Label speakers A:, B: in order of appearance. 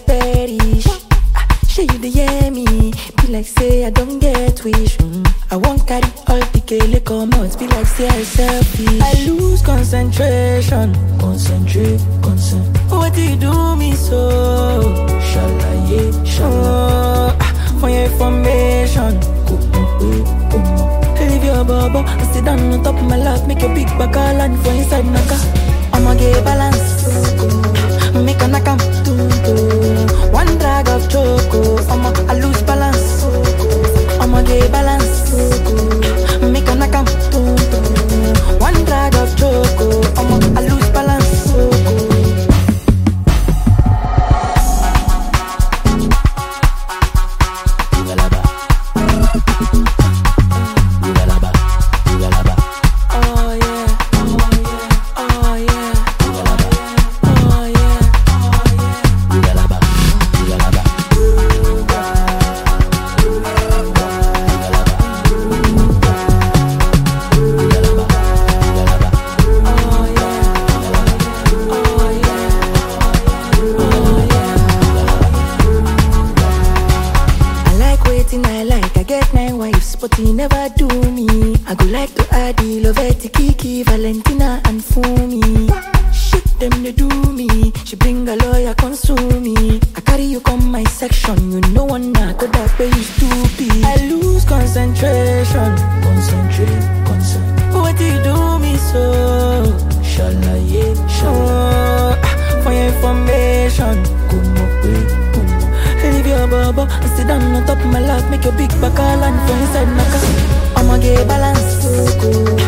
A: perish. Sure you dey hear me? Be like say I don't get wish. I won't carry all the kele come out. Be like say I selfish. I lose concentration. Concentrate. What do you do me so? Shala. For your information. Leave your bubble and sit down on top of my lap. Make your big back all and for inside naka. I'ma get balance. Make a knock am. One drag of choco. I lose balance. I'ma get balance. Make a knock am. One drag of choco. I lose balance. But he never do me. I go like to add the Loveti, Kiki, Valentina and Fumi. Shit them they do me. She bring a lawyer console me. I carry you come my section. You know one not to that way you stupid. I lose concentration. Concentrate. What do you do me so? Shala. For your information. Leave your bubble and sit down on top of my lap. Make your big back all and for inside naka. I'ma get balance.